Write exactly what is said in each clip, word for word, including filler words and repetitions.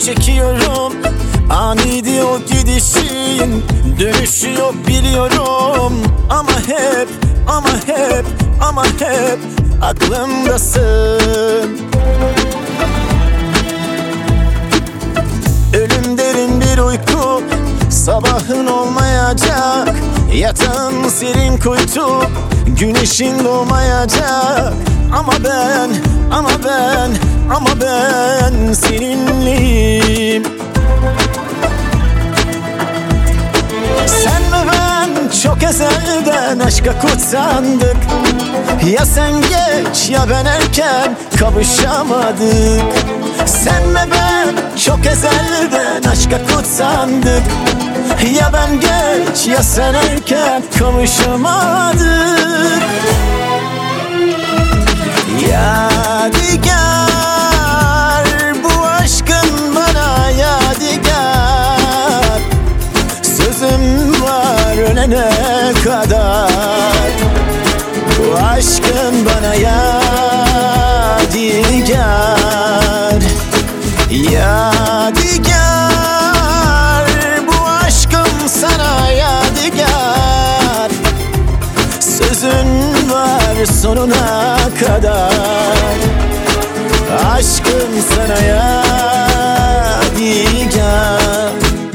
çekiyorum. Aniydi o gidişin, dönüşü yok biliyorum. Ama hep, ama hep, ama hep aklımdasın. Ölüm derin bir uyku, sabahın olmayacak. Yatağın serin kuytu, güneşin doğmayacak. Ama ben, ama ben, ama ben seninleyim. Sen ve ben çok ezelden aşka kutsandık. Ya sen geç ya ben erken kavuşamadık. Sen ve ben çok ezelden aşka kutsandık. Ya ben geç ya sen erken kavuşamadık. Yadigar, bu aşkın bana yadigar. Sözüm var ölene kadar. Bu aşkın bana yadigar. Yadigar, bu aşkım sana yadigar. Sözün var sonuna kadar. Aşkım sana yadigar.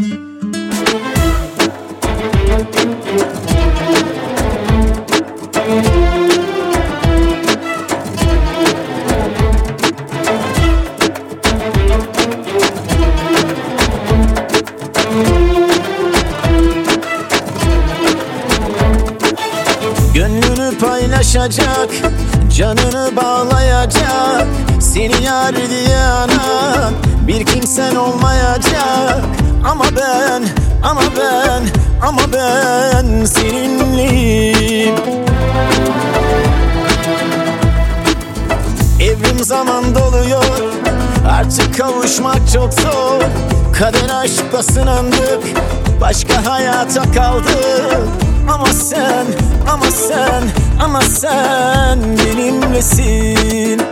Gönlünü paylaşacak, canını bağlayacak. Seni yar diye anan bir kimsen olmayacak. Ama ben, ama ben, ama ben seninleyim. Evrim zaman doluyor, artık kavuşmak çok zor. Kader aşkla sınandık, başka hayata kaldık. Ama sen, ama sen, ama sen benimlesin.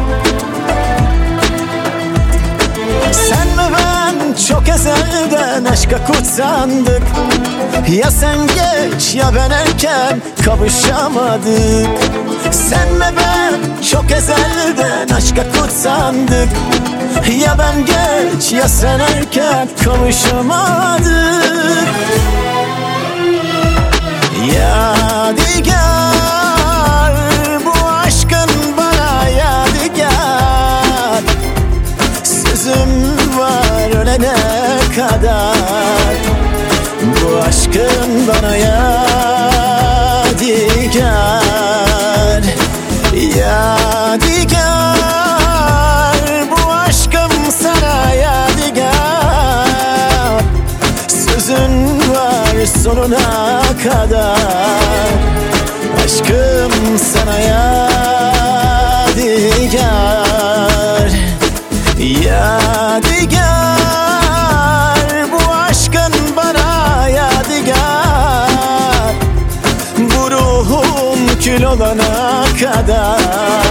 Sen ve ben çok ezelden aşka kutsandık. Ya sen geç ya ben erken kavuşamadık. Sen ve ben çok ezelden aşka kutsandık. Ya ben geç ya sen erken kavuşamadık. Yadigar, bu aşkın bana yadigar. Sözüm var ölene kadar. Bu aşkın bana yadigar. Yadigar, bu aşkım sana yadigar. Sözün var sonuna kadar. Aşkım sana yadigar. Yadigar, bu aşkın bana yadigar. Bu ruhum kül olana kadar.